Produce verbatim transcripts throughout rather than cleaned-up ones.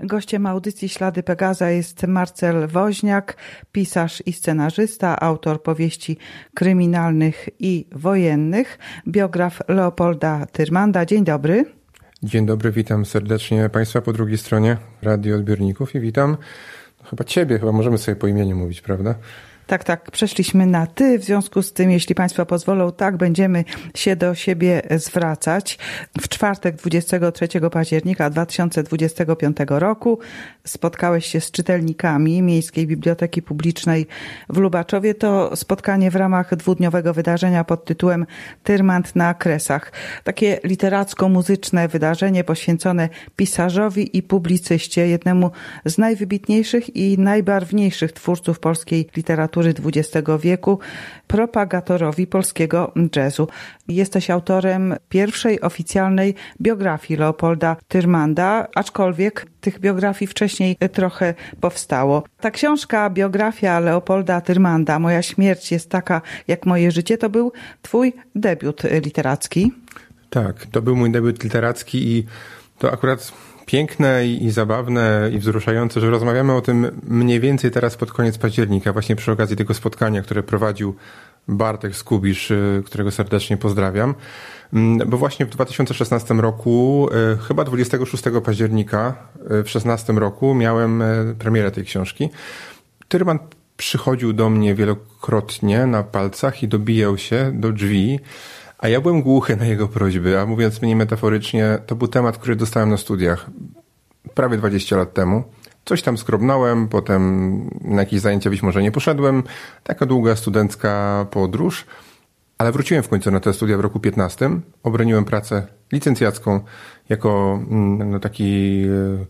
Gościem audycji Ślady Pegaza jest Marcel Woźniak, pisarz i scenarzysta, autor powieści kryminalnych i wojennych, biograf Leopolda Tyrmanda. Dzień dobry. Dzień dobry, witam serdecznie Państwa po drugiej stronie radioodbiorników i witam chyba Ciebie, chyba możemy sobie po imieniu mówić, prawda? Tak, tak, przeszliśmy na ty, w związku z tym, jeśli Państwo pozwolą, tak będziemy się do siebie zwracać. W czwartek dwudziestego trzeciego października dwa tysiące dwudziestego piątego roku spotkałeś się z czytelnikami Miejskiej Biblioteki Publicznej w Lubaczowie. To spotkanie w ramach dwudniowego wydarzenia pod tytułem Tyrmand na Kresach. Takie literacko-muzyczne wydarzenie poświęcone pisarzowi i publicyście, jednemu z najwybitniejszych i najbarwniejszych twórców polskiej literatury dwudziestego wieku, propagatorowi polskiego jazzu. Jesteś autorem pierwszej oficjalnej biografii Leopolda Tyrmanda, aczkolwiek tych biografii wcześniej trochę powstało. Ta książka, biografia Leopolda Tyrmanda, Moja śmierć jest taka jak moje życie, to był twój debiut literacki. Tak, to był mój debiut literacki i to akurat piękne i, i zabawne i wzruszające, że rozmawiamy o tym mniej więcej teraz pod koniec października, właśnie przy okazji tego spotkania, które prowadził Bartek Skubisz, którego serdecznie pozdrawiam. Bo właśnie w dwa tysiące szesnastym roku, chyba dwudziestego szóstego października w szesnastym roku miałem premierę tej książki. Tyrmand przychodził do mnie wielokrotnie na palcach i dobijał się do drzwi, a ja byłem głuchy na jego prośby, a mówiąc mniej metaforycznie, to był temat, który dostałem na studiach prawie dwadzieścia lat temu. Coś tam skrobnąłem, potem na jakieś zajęcia być może nie poszedłem. Taka długa studencka podróż, ale wróciłem w końcu na te studia w roku piętnastym. Obroniłem pracę licencjacką jako no, taki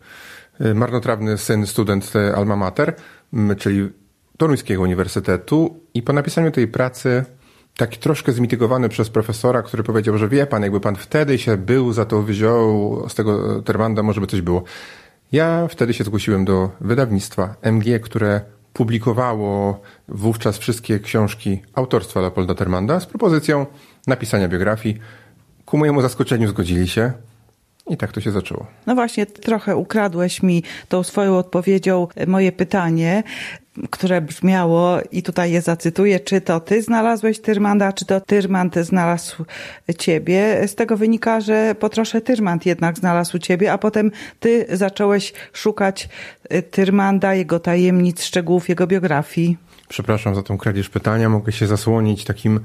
marnotrawny syn, student Alma Mater, czyli Toruńskiego Uniwersytetu, i po napisaniu tej pracy taki troszkę zmitygowany przez profesora, który powiedział, że wie pan, jakby pan wtedy się był za to wziął z tego Tyrmanda, może by coś było. Ja wtedy się zgłosiłem do wydawnictwa M G, które publikowało wówczas wszystkie książki autorstwa Leopolda Tyrmanda z propozycją napisania biografii. Ku mojemu zaskoczeniu zgodzili się. I tak to się zaczęło. No właśnie, trochę ukradłeś mi tą swoją odpowiedzią moje pytanie, które brzmiało, i tutaj je zacytuję, czy to ty znalazłeś Tyrmanda, czy to Tyrmand znalazł ciebie. Z tego wynika, że po trosze Tyrmand jednak znalazł ciebie, a potem ty zacząłeś szukać Tyrmanda, jego tajemnic, szczegółów jego biografii. Przepraszam za tą kradzież pytania. Mogę się zasłonić takim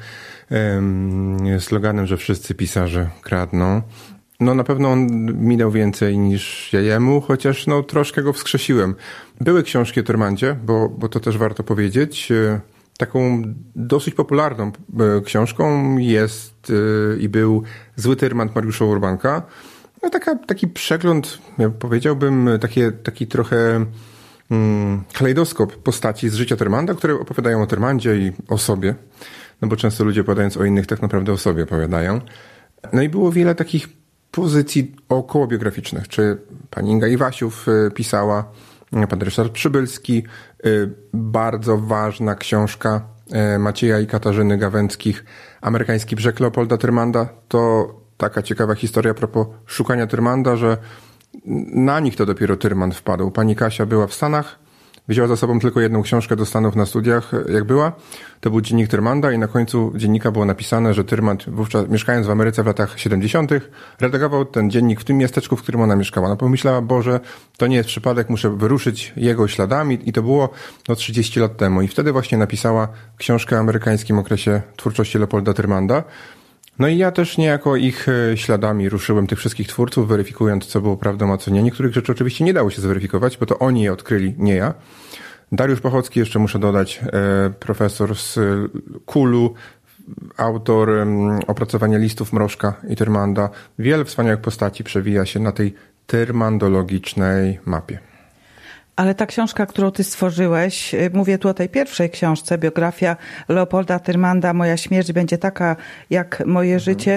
um, sloganem, że wszyscy pisarze kradną. No na pewno on mi dał więcej niż ja jemu, chociaż no troszkę go wskrzesiłem. Były książki o Tyrmandzie, bo, bo to też warto powiedzieć. Taką dosyć popularną książką jest i był Zły Tyrmand Mariusza Urbanka. No taka, taki przegląd, ja powiedziałbym, takie, taki trochę hmm, kalejdoskop postaci z życia Tyrmanda, które opowiadają o Tyrmandzie i o sobie. No bo często ludzie opowiadając o innych tak naprawdę o sobie opowiadają. No i było wiele takich pozycji okołobiograficznych, czy pani Inga Iwasiów pisała, pan Ryszard Przybylski, bardzo ważna książka Macieja i Katarzyny Gawęckich, Amerykański brzeg Leopolda Tyrmanda. To taka ciekawa historia a propos szukania Tyrmanda, że na nich to dopiero Tyrmand wpadł. Pani Kasia była w Stanach, wzięła za sobą tylko jedną książkę do Stanów na studiach, jak była. To był dziennik Tyrmanda i na końcu dziennika było napisane, że Tyrmand, wówczas mieszkając w Ameryce w latach siedemdziesiątych, redagował ten dziennik w tym miasteczku, w którym ona mieszkała. No pomyślała, Boże, to nie jest przypadek, muszę wyruszyć jego śladami, i to było no trzydzieści lat temu. I wtedy właśnie napisała książkę o amerykańskim okresie twórczości Leopolda Tyrmanda. No i ja też niejako ich śladami ruszyłem, tych wszystkich twórców, weryfikując, co było prawdą, a co nie. Niektórych rzeczy oczywiście nie dało się zweryfikować, bo to oni je odkryli, nie ja. Dariusz Pochocki, jeszcze muszę dodać, profesor z Kulu, autor opracowania listów Mrożka i Tyrmanda. Wiele wspaniałych postaci przewija się na tej tyrmandologicznej mapie. Ale ta książka, którą ty stworzyłeś, mówię tu o tej pierwszej książce, biografia Leopolda Tyrmanda, Moja śmierć będzie taka jak moje życie.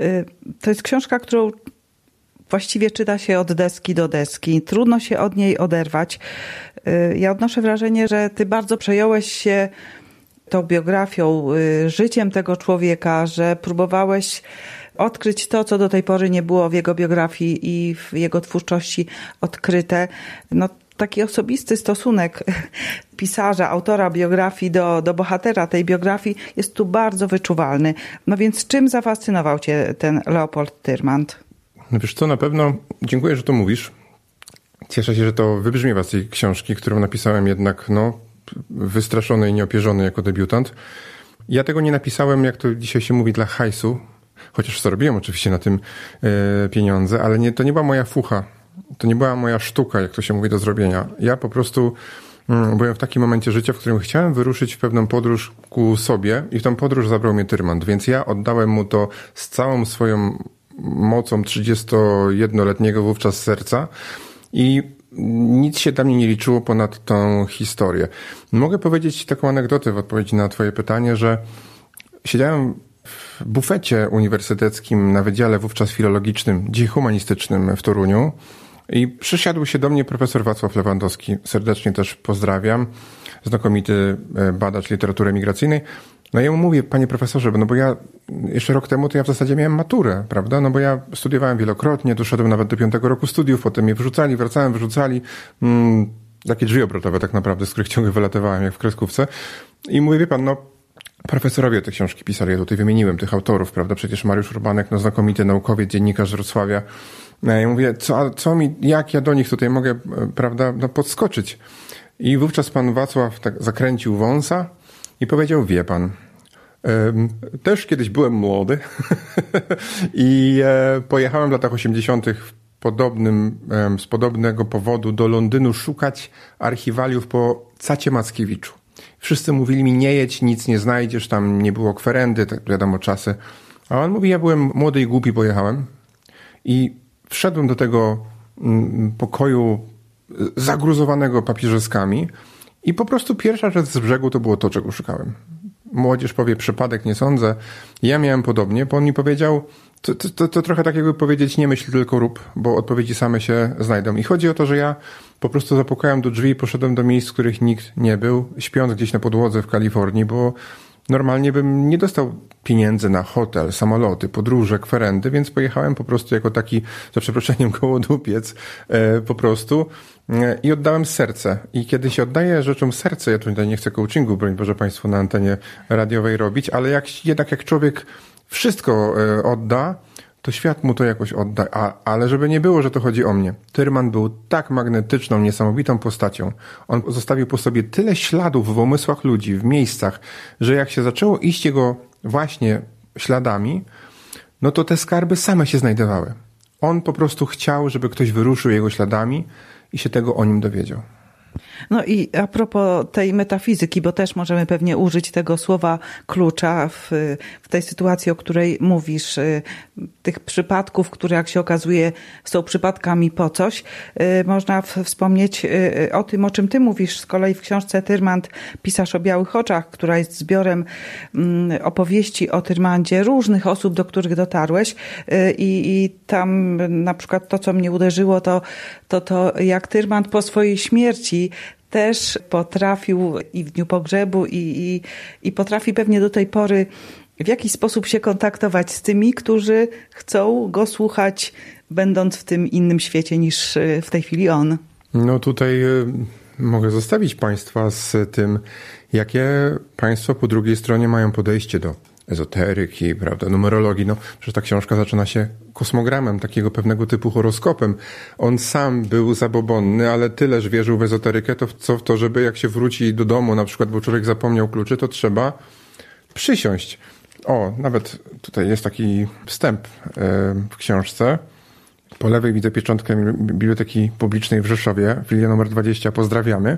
To jest książka, którą właściwie czyta się od deski do deski. Trudno się od niej oderwać. Ja odnoszę wrażenie, że ty bardzo przejąłeś się tą biografią, życiem tego człowieka, że próbowałeś odkryć to, co do tej pory nie było w jego biografii i w jego twórczości odkryte. No, taki osobisty stosunek pisarza, autora biografii do, do bohatera tej biografii jest tu bardzo wyczuwalny. No więc czym zafascynował cię ten Leopold Tyrmand? No wiesz co, na pewno dziękuję, że to mówisz. Cieszę się, że to wybrzmiewa z tej książki, którą napisałem jednak no, wystraszony i nieopierzony jako debiutant. Ja tego nie napisałem, jak to dzisiaj się mówi, dla hajsu, chociaż zarobiłem oczywiście na tym e, pieniądze, ale nie, to nie była moja fucha. To nie była moja sztuka, jak to się mówi, do zrobienia. Ja po prostu mm, byłem w takim momencie życia, w którym chciałem wyruszyć w pewną podróż ku sobie i w tą podróż zabrał mnie Tyrmand, więc ja oddałem mu to z całą swoją mocą trzydziestojednoletniego wówczas serca i nic się dla mnie nie liczyło ponad tą historię. Mogę powiedzieć taką anegdotę w odpowiedzi na twoje pytanie, że siedziałem w bufecie uniwersyteckim na wydziale wówczas filologicznym, dziś humanistycznym w Toruniu i przysiadł się do mnie profesor Wacław Lewandowski. Serdecznie też pozdrawiam. Znakomity badacz literatury migracyjnej. No ja mu mówię, panie profesorze, no bo ja jeszcze rok temu to ja w zasadzie miałem maturę, prawda? No bo ja studiowałem wielokrotnie, doszedłem nawet do piątego roku studiów, potem mnie wyrzucali, wracałem, wyrzucali. Mm, takie drzwi obrotowe tak naprawdę, z których ciągle wylatywałem jak w kreskówce. I mówię, wie pan, no profesorowie te książki pisali, ja tutaj wymieniłem tych autorów, prawda? Przecież Mariusz Urbanek, no znakomity naukowiec, dziennikarz z Wrocławia. Ja mówię, co, co mi, jak ja do nich tutaj mogę, prawda, no podskoczyć? I wówczas pan Wacław tak zakręcił wąsa i powiedział, wie pan, też kiedyś byłem młody i pojechałem w latach osiemdziesiątych w podobnym, z podobnego powodu do Londynu szukać archiwaliów po Cacie Mackiewiczu. Wszyscy mówili mi, nie jedź, nic nie znajdziesz, tam nie było kwerendy, tak wiadomo, czasy. A on mówi, ja byłem młody i głupi, pojechałem i wszedłem do tego pokoju zagruzowanego papieżeskami i po prostu pierwsza rzecz z brzegu to było to, czego szukałem. Młodzież powie, przypadek, nie sądzę. Ja miałem podobnie, bo on mi powiedział, to, to, to trochę tak jakby powiedzieć, nie myśl, tylko rób, bo odpowiedzi same się znajdą. I chodzi o to, że ja po prostu zapukałem do drzwi i poszedłem do miejsc, w których nikt nie był, śpiąc gdzieś na podłodze w Kalifornii, bo normalnie bym nie dostał pieniędzy na hotel, samoloty, podróże, kwerendy, więc pojechałem po prostu jako taki, za przeproszeniem, kołodupiec e, po prostu e, i oddałem serce. I kiedy się oddaje rzeczom serce, ja tutaj nie chcę coachingu, broń Boże Państwu, na antenie radiowej robić, ale jak, jednak jak człowiek wszystko e, odda, to świat mu to jakoś odda. A, ale żeby nie było, że to chodzi o mnie. Tyrmand był tak magnetyczną, niesamowitą postacią. On zostawił po sobie tyle śladów w umysłach ludzi, w miejscach, że jak się zaczęło iść jego właśnie śladami, no to te skarby same się znajdowały. On po prostu chciał, żeby ktoś wyruszył jego śladami i się tego o nim dowiedział. No i a propos tej metafizyki, bo też możemy pewnie użyć tego słowa klucza w, w tej sytuacji, o której mówisz, tych przypadków, które jak się okazuje są przypadkami po coś. Można wspomnieć o tym, o czym ty mówisz z kolei w książce Tyrmand, Pisarz o białych oczach, która jest zbiorem opowieści o Tyrmandzie różnych osób, do których dotarłeś i, i tam na przykład to, co mnie uderzyło, to to, to jak Tyrmand po swojej śmierci też potrafił i w dniu pogrzebu i, i, i potrafi pewnie do tej pory w jakiś sposób się kontaktować z tymi, którzy chcą go słuchać, będąc w tym innym świecie niż w tej chwili on. No tutaj mogę zostawić Państwa z tym, jakie Państwo po drugiej stronie mają podejście do ezoteryki, prawda, numerologii. No, przecież ta książka zaczyna się kosmogramem, takiego pewnego typu horoskopem. On sam był zabobonny, ale tyleż wierzył w ezoterykę, to, co w to, żeby jak się wróci do domu, na przykład, bo człowiek zapomniał kluczy, to trzeba przysiąść. O, nawet tutaj jest taki wstęp w książce. Po lewej widzę pieczątkę Biblioteki Publicznej w Rzeszowie, filia numer dwadzieścia, pozdrawiamy.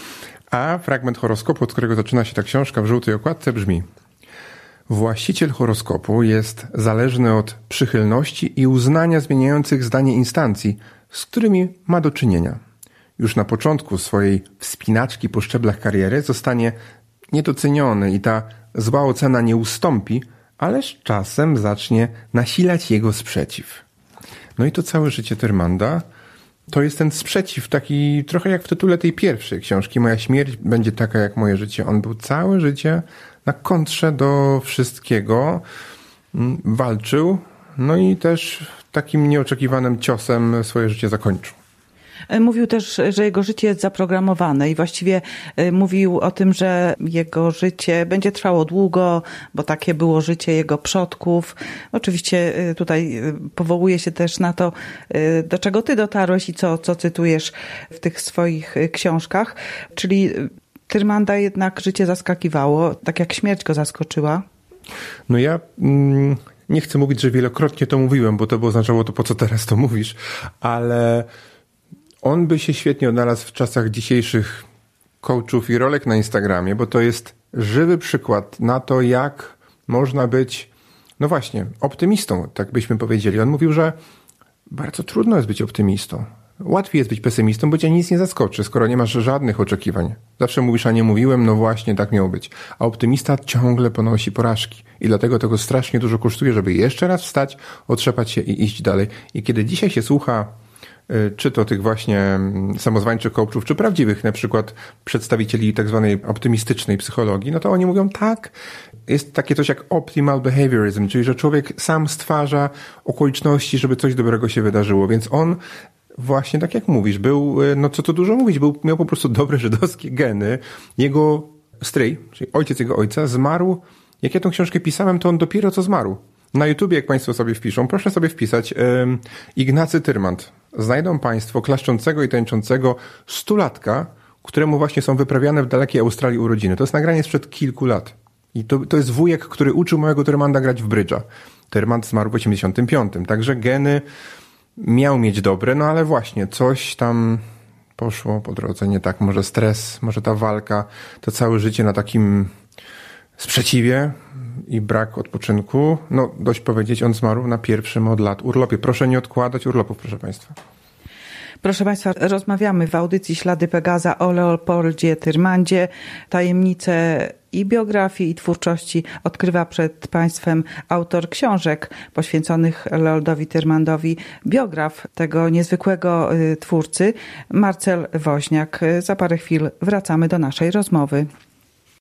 A fragment horoskopu, od którego zaczyna się ta książka w żółtej okładce, brzmi: właściciel horoskopu jest zależny od przychylności i uznania zmieniających zdanie instancji, z którymi ma do czynienia. Już na początku swojej wspinaczki po szczeblach kariery zostanie niedoceniony i ta zła ocena nie ustąpi, ale z czasem zacznie nasilać jego sprzeciw. No i to całe życie Tyrmanda to jest ten sprzeciw, taki trochę jak w tytule tej pierwszej książki. Moja śmierć będzie taka jak moje życie. On był całe życie na kontrze do wszystkiego. Walczył no i też takim nieoczekiwanym ciosem swoje życie zakończył. Mówił też, że jego życie jest zaprogramowane i właściwie mówił o tym, że jego życie będzie trwało długo, bo takie było życie jego przodków. Oczywiście tutaj powołuje się też na to, do czego ty dotarłeś i co, co cytujesz w tych swoich książkach. Czyli Tyrmanda jednak życie zaskakiwało, tak jak śmierć go zaskoczyła. No ja mm, nie chcę mówić, że wielokrotnie to mówiłem, bo to by oznaczało to, po co teraz to mówisz, ale on by się świetnie odnalazł w czasach dzisiejszych coachów i rolek na Instagramie, bo to jest żywy przykład na to, jak można być, no właśnie, optymistą, tak byśmy powiedzieli. On mówił, że bardzo trudno jest być optymistą. Łatwiej jest być pesymistą, bo cię nic nie zaskoczy, skoro nie masz żadnych oczekiwań. Zawsze mówisz, a nie mówiłem, no właśnie, tak miało być. A optymista ciągle ponosi porażki i dlatego tego strasznie dużo kosztuje, żeby jeszcze raz wstać, otrzepać się i iść dalej. I kiedy dzisiaj się słucha czy to tych właśnie samozwańczych coachów, czy prawdziwych na przykład przedstawicieli tak zwanej optymistycznej psychologii, no to oni mówią tak, jest takie coś jak optimal behaviorism, czyli że człowiek sam stwarza okoliczności, żeby coś dobrego się wydarzyło, więc on właśnie tak jak mówisz, był, no co tu dużo mówić, był, miał po prostu dobre żydowskie geny. Jego stryj, czyli ojciec jego ojca, zmarł, jak ja tą książkę pisałem, to on dopiero co zmarł. Na YouTubie, jak państwo sobie wpiszą, proszę sobie wpisać um, Ignacy Tyrmand. Znajdą państwo klaszczącego i tańczącego stulatka, któremu właśnie są wyprawiane w dalekiej Australii urodziny. To jest nagranie sprzed kilku lat. I to, to jest wujek, który uczył małego Tyrmanda grać w brydża. Tyrmand zmarł w osiemdziesiątym piątym. Także geny miał mieć dobre, no ale właśnie coś tam poszło po drodze nie tak. Może stres, może ta walka, to całe życie na takim sprzeciwie i brak odpoczynku. No dość powiedzieć, on zmarł na pierwszym od lat urlopie. Proszę nie odkładać urlopów, proszę państwa. Proszę państwa, rozmawiamy w audycji Ślady Pegaza o Leopoldzie Tyrmandzie. Tajemnice i biografii, i twórczości odkrywa przed państwem autor książek poświęconych Leopoldowi Tyrmandowi, biograf tego niezwykłego twórcy, Marcel Woźniak. Za parę chwil wracamy do naszej rozmowy.